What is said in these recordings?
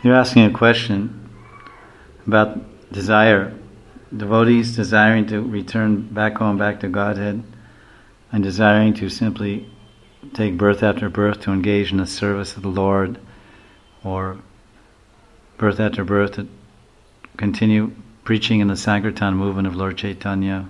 You're asking a question about desire. Devotees desiring to return back home, back to Godhead, and desiring to simply take birth after birth to engage in the service of the Lord, or birth after birth to continue preaching in the Sankirtan movement of Lord Chaitanya.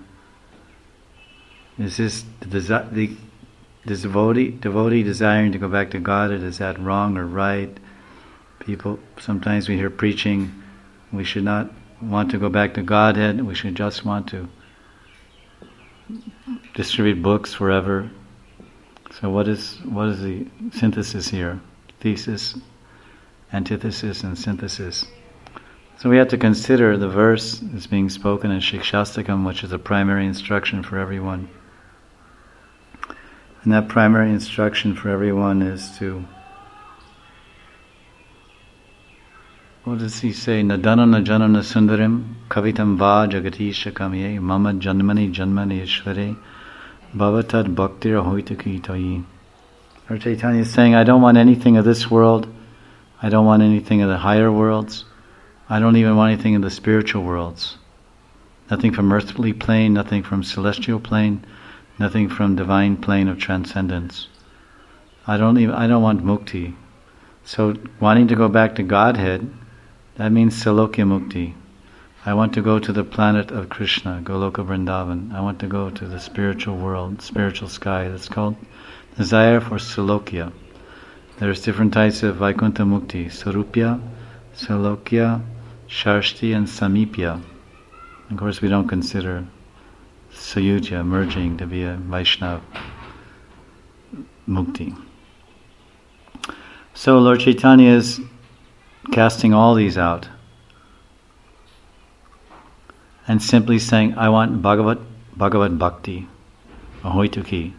Is this the devotee desiring to go back to Godhead, is that wrong or right? People, sometimes we hear preaching, we should not want to go back to Godhead, we should just want to distribute books forever. So what is the synthesis here? Thesis, antithesis, and synthesis. So we have to consider the verse that's being spoken in Shikshastakam, which is a primary instruction for everyone. And that primary instruction for everyone is to, what does he say? Nadana najanana sundarim kavitam va jagatisha kamye mama janmani janmani ishvare bhavatad bhaktira hoitaki tayi. Lord Chaitanya is saying, I don't want anything of this world. I don't want anything of the higher worlds. I don't even want anything in the spiritual worlds. Nothing from earthly plane, nothing from celestial plane, nothing from divine plane of transcendence. I don't want mukti. So wanting to go back to Godhead, that means Salokya Mukti. I want to go to the planet of Krishna, Goloka Vrindavan. I want to go to the spiritual world, spiritual sky. That's called desire for Salokya. There's different types of Vaikuntha Mukti: Sarupya, Salokya, Sharshti, and Samipya. Of course, we don't consider Sayuja, merging to be a Vaishnava Mukti. So Lord Chaitanya is casting all these out and simply saying, I want Bhagavat Bhakti, Ahoituki,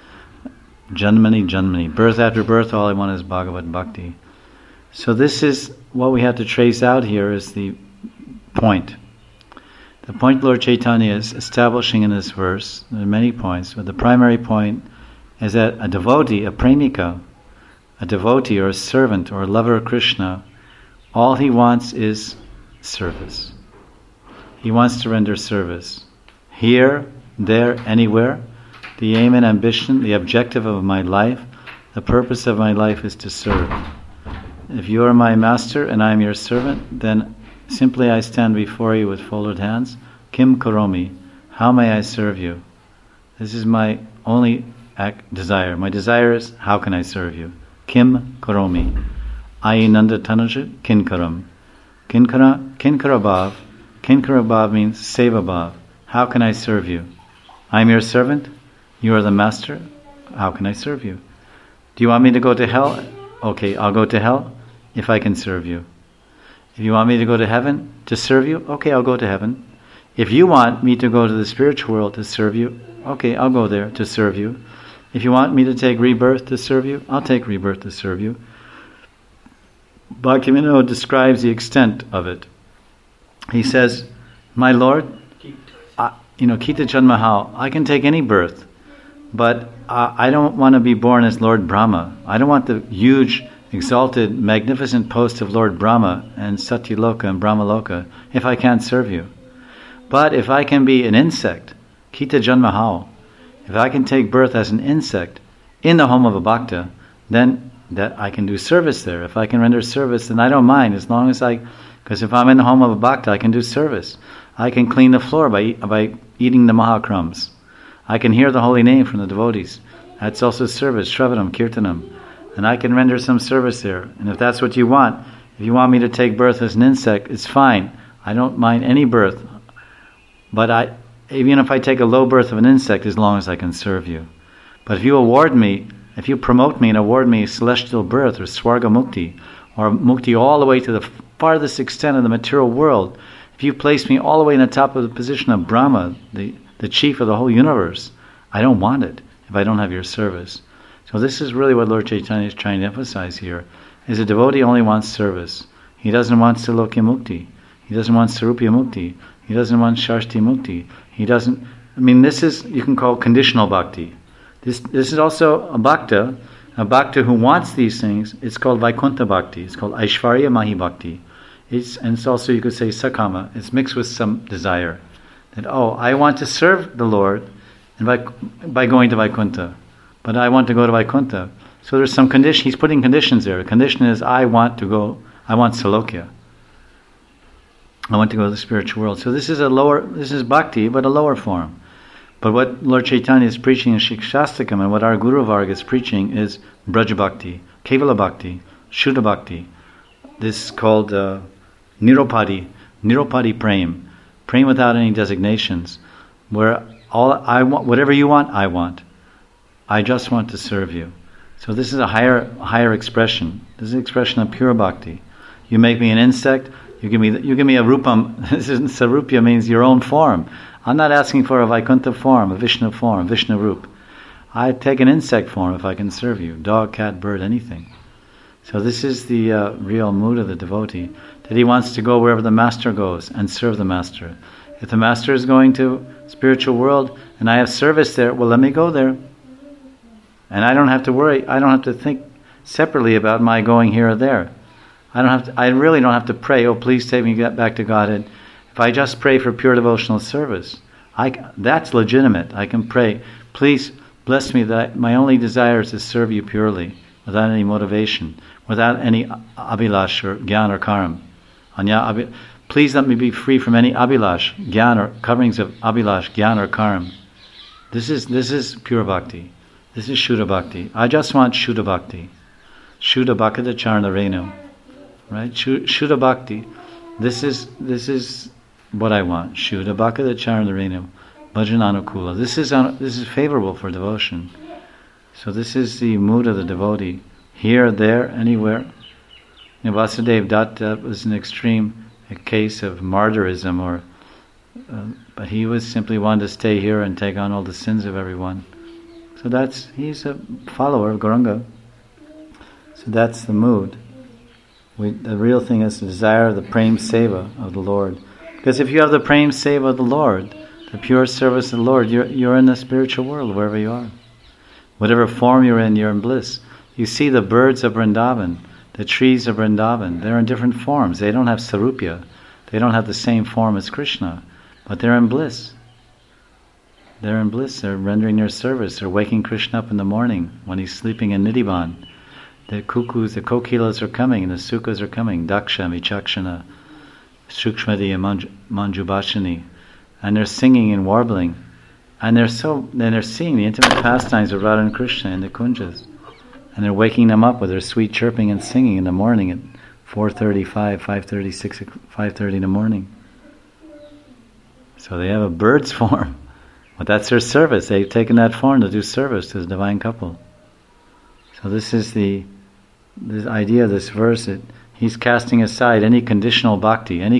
Janmani, birth after birth, all I want is Bhagavat Bhakti. So this is what we have to trace out here, is the point. The point Lord Chaitanya is establishing in this verse, there are many points, but the primary point is that a devotee, a premika, a devotee or a servant or a lover of Krishna, all he wants is service. He wants to render service. Here, there, anywhere. The aim and ambition, the objective of my life, the purpose of my life is to serve. If you are my master and I am your servant, then simply I stand before you with folded hands. Kim karomi, how may I serve you? This is my only desire. My desire is, how can I serve you? Kim karomi. Ayi nanda tanaja kinkaram. Kinkara bhav. Kinkara bhav means seva bhav. How can I serve you? I am your servant. You are the master. How can I serve you? Do you want me to go to hell? Okay, I'll go to hell if I can serve you. If you want me to go to heaven to serve you, okay, I'll go to heaven. If you want me to go to the spiritual world to serve you, okay, I'll go there to serve you. If you want me to take rebirth to serve you, I'll take rebirth to serve you. Bhaktivinoda describes the extent of it. He says, my Lord, Kita Janmahao, I can take any birth, but I don't want to be born as Lord Brahma. I don't want the huge, exalted, magnificent post of Lord Brahma and Satyaloka and Brahmaloka if I can't serve you. But if I can be an insect, Kita Janmahao, if I can take birth as an insect in the home of a bhakta, then that I can do service there. If I can render service, then I don't mind, as long as because if I'm in the home of a bhakta, I can do service. I can clean the floor by eating the mahakrumbs. I can hear the holy name from the devotees. That's also service, shravanam, kirtanam. And I can render some service there. And if that's what you want, if you want me to take birth as an insect, it's fine. I don't mind any birth. But even if I take a low birth of an insect, as long as I can serve you. But if you promote me and award me celestial birth or swarga mukti, or mukti all the way to the farthest extent of the material world, if you place me all the way in the top of the position of Brahma, the chief of the whole universe, I don't want it if I don't have your service. So this is really what Lord Chaitanya is trying to emphasize here, is a devotee only wants service. He doesn't want Salokya Mukti. He doesn't want Sarupya Mukti. He doesn't want Sharshti Mukti. This is, you can call conditional bhakti. This is also a bhakta, A bhakta who wants these things, it's called Vaikuntha Bhakti. It's called Aishvarya Mahi Bhakti. And it's also, you could say, Sakama. It's mixed with some desire. That, I want to serve the Lord and by going to Vaikuntha. But I want to go to Vaikuntha. So there's some condition. He's putting conditions there. The condition is, I want Salokya. I want to go to the spiritual world. So this is bhakti, but a lower form. But what Lord Chaitanya is preaching in Shikshastakam and what our Guru Varga is preaching is Braja Bhakti, Kevala Bhakti, Shuddha Bhakti. This is called Niropadi Prem. Prem without any designations. Where whatever you want, I want. I just want to serve you. So this is a higher expression. This is an expression of pure bhakti. You make me an insect, you give me a rupam. This is sarupya, means your own form. I'm not asking for a Vaikuntha form, a Vishnu form, Vishnu Rup. I take an insect form if I can serve you. Dog, cat, bird, anything. So this is the real mood of the devotee, that he wants to go wherever the master goes and serve the master. If the master is going to spiritual world and I have service there, well, let me go there. And I don't have to worry. I don't have to think separately about my going here or there. I really don't have to pray, please take me back to Godhead. If I just pray for pure devotional service, that's legitimate. I can pray, please bless me that my only desire is to serve you purely, without any motivation, without any abhilash or gyan or karam. Please let me be free from any abhilash, gyan or coverings of abhilash, gyan or karam. This is pure bhakti. This is Shuddha Bhakti. I just want Shuddha Bhakti. Shuddha Bhakti Charna Renu. Right? Shuddha Bhakti. This is what I want. Shuddha Bhakti Charna Renu. Bhajananukula. This is favorable for devotion. So this is the mood of the devotee. Here, there, anywhere. Vasudeva Datta was an extreme case of martyrism, but he was simply wanted to stay here and take on all the sins of everyone. So he's a follower of Gauranga. So that's the mood. The real thing is the desire of the prem seva of the Lord. Because if you have the prem seva of the Lord, the pure service of the Lord, you're in the spiritual world wherever you are. Whatever form you're in bliss. You see the birds of Vrindavan, the trees of Vrindavan, they're in different forms. They don't have sarupya. They don't have the same form as Krishna, but they're in bliss. They're in bliss. They're rendering their service. They're waking Krishna up in the morning when he's sleeping in Nidhivan. The cuckoos, the kokilas are coming, and the sukas are coming. Daksha, Michakshana, Shukshmati, and Manjubhashini. And they're singing and warbling. And they're seeing the intimate pastimes of Radha and Krishna in the kunjas. And they're waking them up with their sweet chirping and singing in the morning at 4:35, 5:30, 5:30 in the morning. So they have a bird's form. But that's their service. They've taken that form to do service to the divine couple. So this is this idea of this verse, that he's casting aside any conditional bhakti, any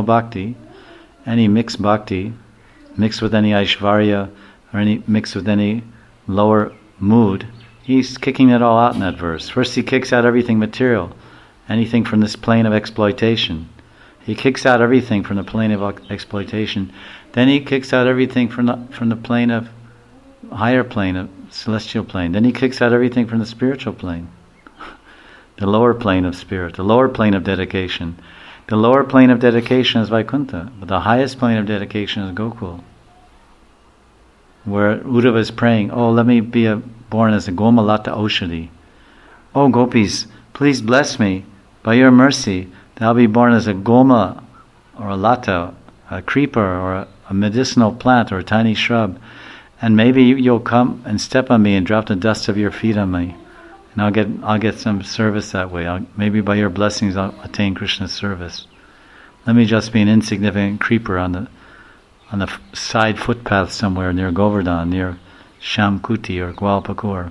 mixed bhakti, mixed with any aishvarya, or mixed with any lower mood. He's kicking it all out in that verse. First he kicks out everything material, anything from this plane of exploitation. He kicks out everything from the plane of exploitation. Then he kicks out everything from the plane of higher plane, of celestial plane. Then he kicks out everything from the spiritual plane, the lower plane of spirit, the lower plane of dedication. The lower plane of dedication is Vaikuntha, but the highest plane of dedication is Gokul, where Uddhava is praying, let me be born as a Gomalata Oshadi. Oh gopis, please bless me by your mercy that I'll be born as a Goma or a Lata, a creeper or a medicinal plant or a tiny shrub, and maybe you'll come and step on me and drop the dust of your feet on me, and I'll get some service that way. Maybe by your blessings I'll attain Krishna's service. Let me just be an insignificant creeper on the side footpath somewhere near Govardhan, near Shamkuti or Gwalpakur.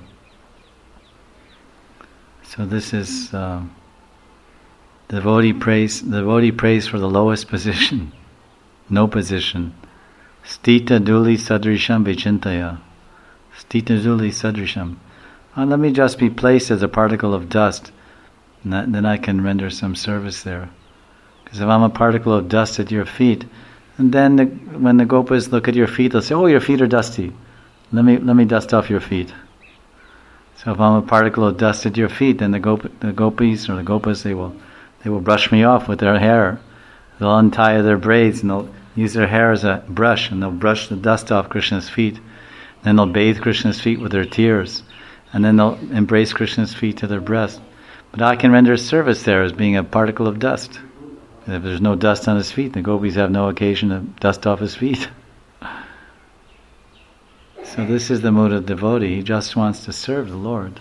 So this is devotee praise for the lowest position, no position. Stita duli sadrisham vichintaya. Stita duli sadrisham. Let me just be placed as a particle of dust, and then I can render some service there. Because if I'm a particle of dust at your feet, and then when the gopas look at your feet, they'll say, "Oh, your feet are dusty. Let me dust off your feet." So if I'm a particle of dust at your feet, then the gopis or the gopas, they will brush me off with their hair. They'll untie their braids and they'll use their hair as a brush, and they'll brush the dust off Krishna's feet. Then they'll bathe Krishna's feet with their tears, and then they'll embrace Krishna's feet to their breast. But I can render service there as being a particle of dust. And if there's no dust on his feet, the gopis have no occasion to dust off his feet. So this is the mood of devotee. He just wants to serve the Lord.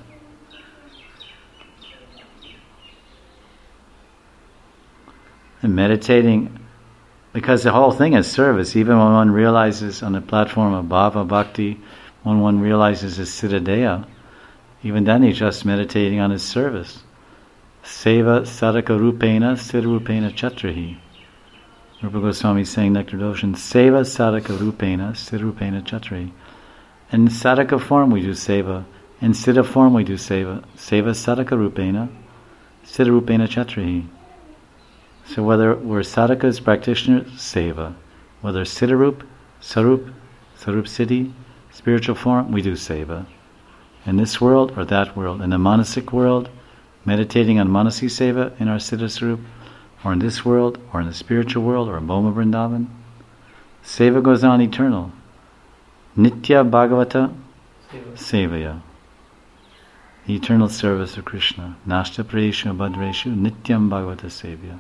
And meditating, because the whole thing is service. Even when one realizes on the platform of bhava bhakti, when one realizes his siddhadeya, even then he's just meditating on his service. Seva sadhaka rupena siddharupena chatrahi. Rupa Goswami is saying Nectar Doshan, Seva sadhaka rupena siddharupena chatrahi. In sadhaka form we do seva. In siddha form we do seva. Seva sadhaka rupena siddharupena chatrahi. So whether we're sadhakas, practitioners, seva. Whether siddharup, sarup siddhi, spiritual form, we do seva. In this world or that world. In the manasic world, meditating on manasi seva in our siddha sarup, or in this world, or in the spiritual world, or in Bhoma Vrindavan. Seva goes on eternal. Nitya Bhagavata Sevaya. Eternal service of Krishna. Nashta Prayeshu Bhadreshu Nityam Bhagavata Sevaya.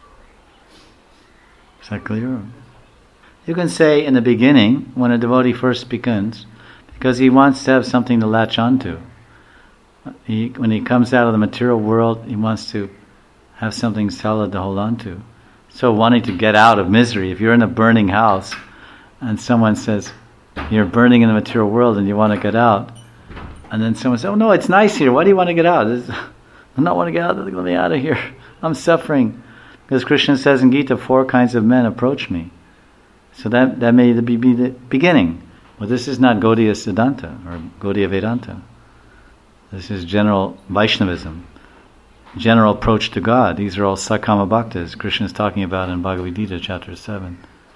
Is that clear? You can say in the beginning, when a devotee first begins, because he wants to have something to latch onto. When he comes out of the material world, he wants to have something solid to hold on to. So wanting to get out of misery, if you're in a burning house and someone says, you're burning in the material world and you want to get out, and then someone says, oh no, it's nice here, why do you want to get out? I don't want to get out, let me out of here, I'm suffering. Because Krishna says in Gita, 4 kinds of men approach me. So that may be the beginning. But this is not Gaudiya Siddhanta or Gaudiya Vedanta. This is general Vaishnavism, general approach to God. These are all Sakama Bhaktas Krishna is talking about in Bhagavad Gita, chapter 7.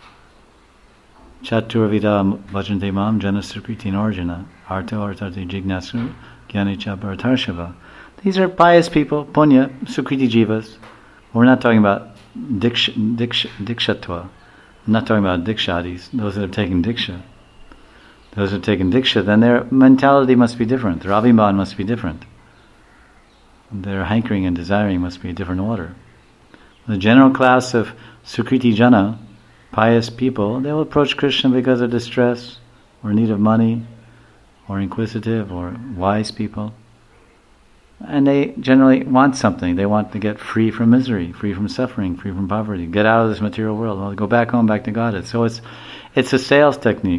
Chaturvida Vajante Mam Jana Sukriti Arjuna Arto Artati Jignasu Gyanicha Bharatarshava. These are pious people, Punya, Sukriti Jivas. We're not talking about dikshatva. I'm not talking about dikshadis, those that have taken diksha. Those who have taken diksha, then their mentality must be different. Their abhiman must be different. Their hankering and desiring must be a different order. The general class of Sukriti Jana, pious people, they will approach Krishna because of distress, or need of money, or inquisitive, or wise people. And they generally want something. They want to get free from misery, free from suffering, free from poverty, get out of this material world, well, go back home, back to Godhead. So it's a sales technique.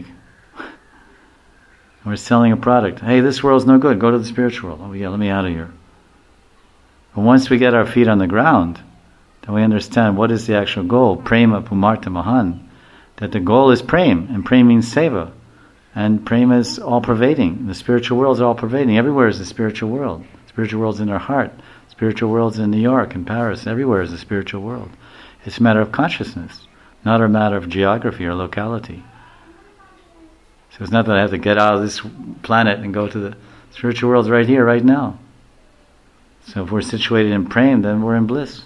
We're selling a product. Hey, this world's no good, go to the spiritual world. Oh yeah, let me out of here. But once we get our feet on the ground, then we understand what is the actual goal. Prema Pumartha Mahan. That the goal is prem, and prem means seva. And prema is all-pervading. The spiritual world is all-pervading. Everywhere is the spiritual world. Spiritual world's in our heart. Spiritual world's in New York and Paris. Everywhere is the spiritual world. It's a matter of consciousness, not a matter of geography or locality. So it's not that I have to get out of this planet and go to the spiritual world right here, right now. So if we're situated in prem, then we're in bliss.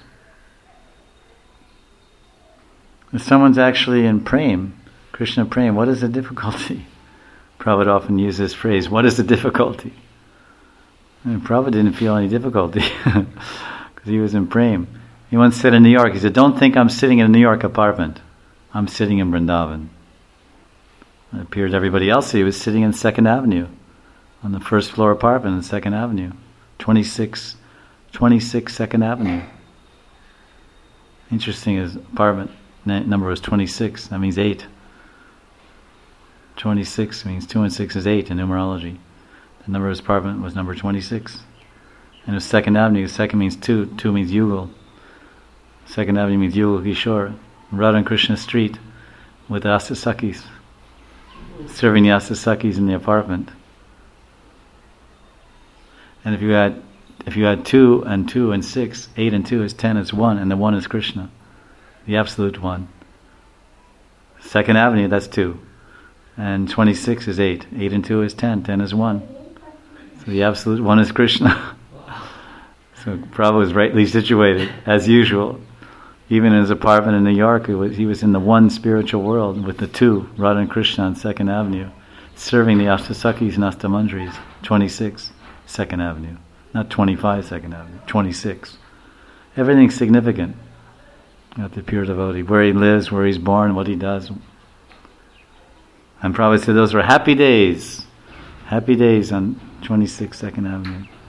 If someone's actually in prem, Krishna prem, what is the difficulty? Prabhupada often uses this phrase, what is the difficulty? And Prabhupada didn't feel any difficulty because he was in prem. He once said in New York, he said, don't think I'm sitting in a New York apartment. I'm sitting in Vrindavan. It appeared to everybody else he was sitting in 2nd Avenue, on the first floor apartment in 2nd Avenue, 26 2nd Avenue. Interesting, his apartment number was 26, that means 8. 26 means 2 and 6 is 8 in numerology. The number of his apartment was number 26. And it was 2nd Avenue, 2nd means 2, 2 means Yugal. 2nd Avenue means Yugal Kishore. Radha and Krishna Street with the Asasakis, serving the Asasakis in the apartment. And if you had 2 and 2 and 6, 8 and 2 is 10 is 1, and the 1 is Krishna, the absolute 1. 2nd Avenue, that's 2. And 26 is 8. 8 and 2 is 10. 10 is 1. So the absolute one is Krishna. So Prabhupada was rightly situated, as usual. Even in his apartment in New York, he was in the one spiritual world with the two, Radha and Krishna on 2nd Avenue, serving the Ashtasakis and Astamandris, 26, 2nd Avenue. Not 25, 2nd Avenue, 26. Everything's significant at the pure devotee. Where he lives, where he's born, what he does. And Prabhupada said those were happy days. Happy days on 26, 2nd Avenue.